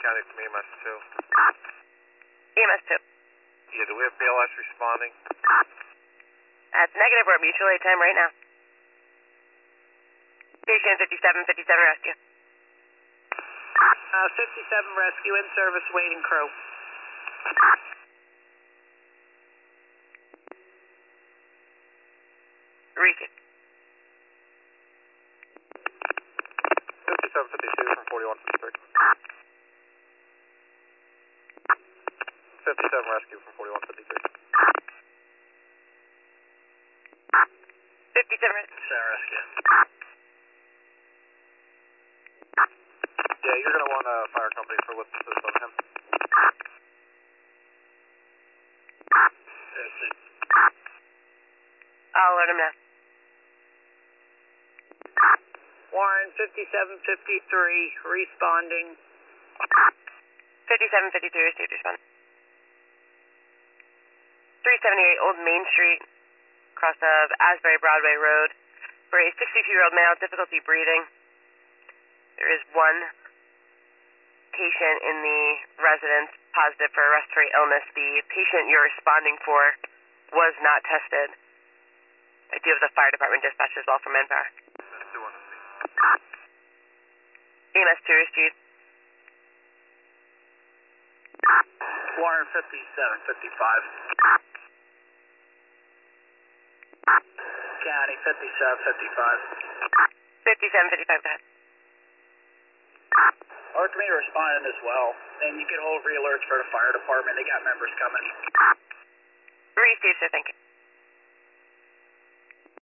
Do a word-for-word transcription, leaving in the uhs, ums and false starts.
County from E M S two. E M S two. Yeah, do we have B L S responding? That's negative. We're at mutual aid time right now. Station fifty-seven fifty-seven rescue. Uh, fifty-seven rescue in service, waiting crew. Receive. fifty-seven fifty-two from forty-one fifty-three. fifty-seven rescue from forty-one fifty-three. fifty-seven rescue. rescue. Yeah, you're going to want a fire company for what's this on him. I'll alert him now. Warren, fifty-seven fifty-three, responding. fifty-seven fifty-three received respond. three seventy-eight Old Main Street, cross of Asbury Broadway Road, for a sixty-two-year-old male, difficulty breathing. There is one patient in the residence positive for a respiratory illness. The patient you're responding for was not tested. I do have the fire department dispatch as well for manpower. E M S two received. Warren, fifty-seven fifty-five. County, fifty-seven fifty-five. fifty-seven fifty-five, go ahead. Our committee responded as well, and you can hold re-alerts for the fire department. They got members coming. Received, sir, thank you.